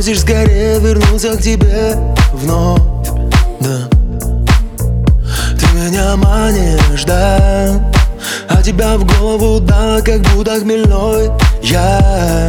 просишь скорее вернуться к тебе вновь, да. Ты меня манишь, да, а тебя в голову, да, как будто хмельной я.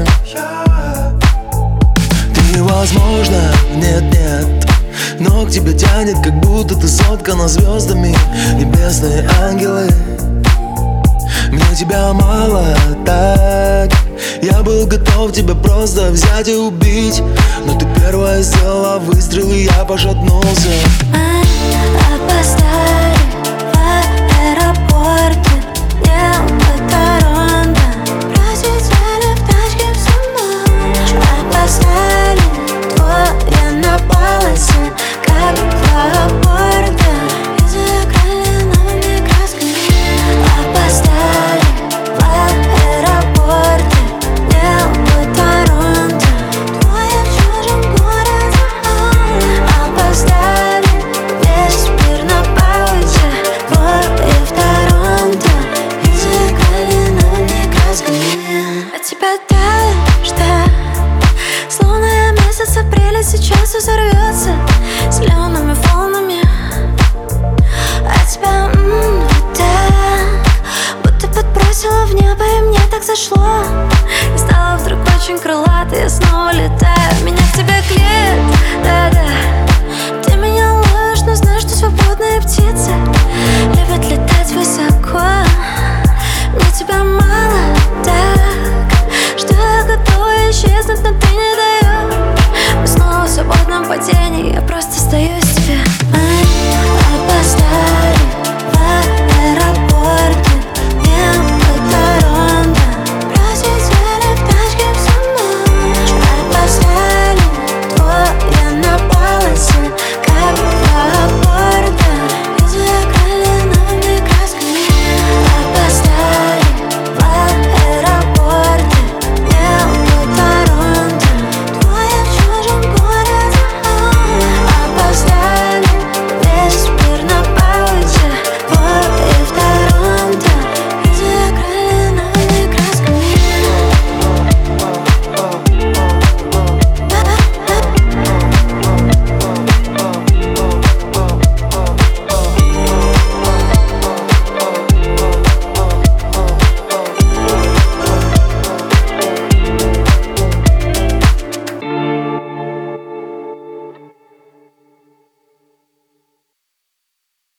Ты невозможно, нет-нет, но к тебе тянет, как будто ты соткана звездами, небесные ангелы. Мне тебя мало, так я был готов тебя просто взять и убить, но ты первая сделала выстрел, и я пошатнулся. Мы опоздали в аэропорте, небо Торонто. Просидели в тачке всю ночь. Опоздали, двое на полосе, как два борта, и заиграли новыми красками. Опоздали в аэропорте, небо Торонто. Двое в чужом городе. Опоздали, весь мир на паузе, двое в Торонто, и заиграли новыми красками. От тебя дождь, словно месяц апреля сейчас взорвется зелеными волнами. От тебя вот так, будто подбросила в небо, и мне так зашло. И стала вдруг очень крылатой, я снова летаю. Меня к тебе клеит, да-да. Ты меня ловишь, но знаешь, что свободные птицы любят летать высоко. Мне тебя мало, так, что я готова исчезнуть, но ты не даешь. Мы снова в свободном падении, я просто остаюсь.